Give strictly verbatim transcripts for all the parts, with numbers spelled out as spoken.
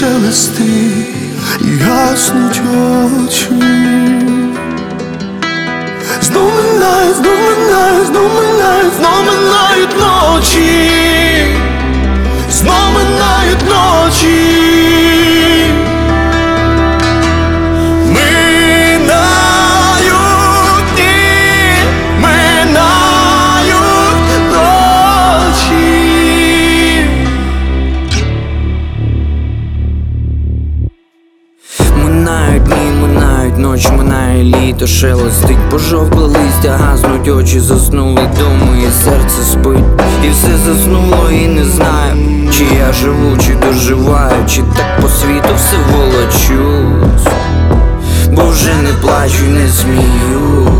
шелести і гаснуть очі. Знов минають, знов минають, знов минають, знов минають ночі, знов минають ночі. Минають дні, минають ночі, минає літо, шелестить пожовкле листя, гаснуть очі, заснули доми, і серце спить. І все заснуло, і не знаю, чи я живу, чи доживаю, чи так по світу все волочусь, бо вже не плачу, не сміюсь.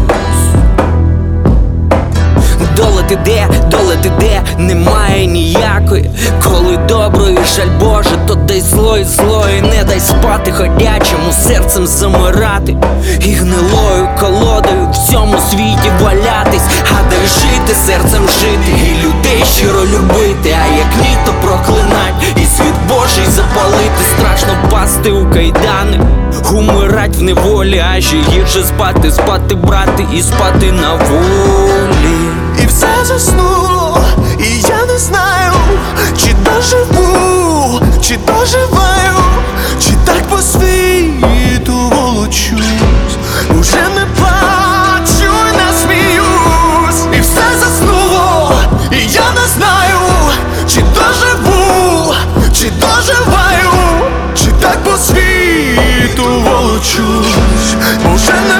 Доля ти де, доля ти де, немає ніякої. Коли доброї жаль Боже, то дай зло і зло, і не дай спати ходячому серцем замирати, і гнилою колодою в цьому світі валятись. А дай жити, серцем жити, і людей щиро любити. А як ні, то проклинать, і світ Божий запалити. Страшно впасти у кайдани, умирать в неволі, а ще гірше спати, спати, брати, і спати на волі. І все заснуло, і я не знаю, чи доживу, чи доживаю, чи так по світу волочусь. Уже не плачу і не сміюсь. І все заснуло, і я не знаю, чи доживу, чи доживаю, чи так по світу волочусь. Уже не